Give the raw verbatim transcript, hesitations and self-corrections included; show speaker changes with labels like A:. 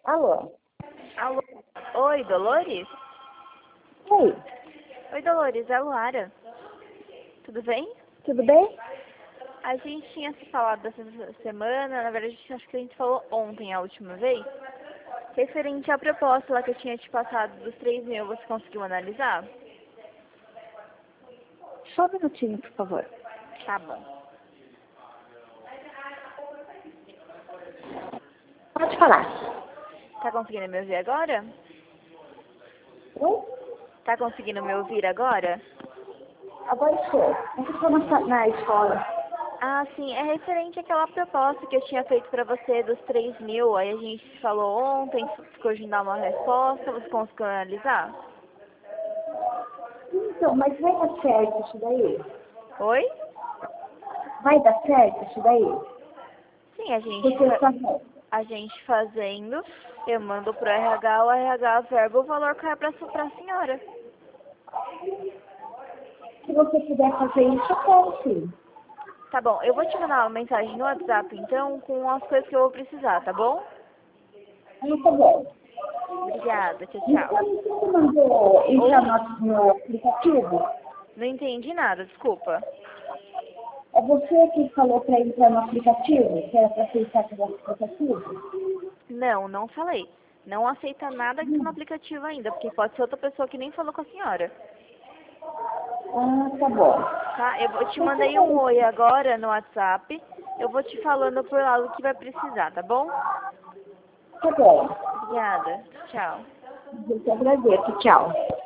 A: Alô?
B: Alô? Oi, Dolores?
A: Oi,
B: Oi, Dolores, é a Luara. Tudo bem?
A: tudo bem?
B: A gente tinha se falado dessa semana, na verdade, acho que a gente falou ontem a última vez, referente à proposta lá que eu tinha te passado dos três mil, você conseguiu analisar?
A: Só um minutinho, por favor.
B: Tá bom.
A: Pode falar.
B: Tá conseguindo me ouvir agora?
A: Oi?
B: Tá conseguindo me ouvir agora?
A: Agora estou. Eu estou na, na escola.
B: Ah, sim, é referente àquela proposta que eu tinha feito pra você dos três mil, aí a gente falou ontem, ficou de dar uma resposta, você conseguiu analisar?
A: Então, mas vai dar certo isso daí?
B: Oi?
A: Vai dar certo isso daí?
B: Sim, a gente,
A: Porque
B: fa-
A: só...
B: a gente fazendo, eu mando pro R H, o R H verba, o valor cai pra, su- pra senhora.
A: se você puder fazer isso, eu quero sim.
B: Tá bom, eu vou te mandar uma mensagem no WhatsApp, então, com as coisas que eu vou precisar, tá bom?
A: Aí tá bom.
B: Obrigada, tchau,
A: Então,
B: tchau.
A: você mandou entrar
B: Oi?
A: no, no aplicativo?
B: Não entendi nada, desculpa.
A: É você que falou para entrar no aplicativo? Que era para aceitar pelo aplicativo?
B: Não, não falei. Não aceita nada que tá no aplicativo ainda, porque pode ser outra pessoa que nem falou com a senhora.
A: Ah, tá bom.
B: Tá? Eu vou te
A: Mas tá
B: mandei um
A: bom.
B: oi agora no WhatsApp. Eu vou te falando por lá o que vai precisar, tá bom?
A: Tá bom.
B: Obrigada. Tchau.
A: Eu te agradeço. Tchau.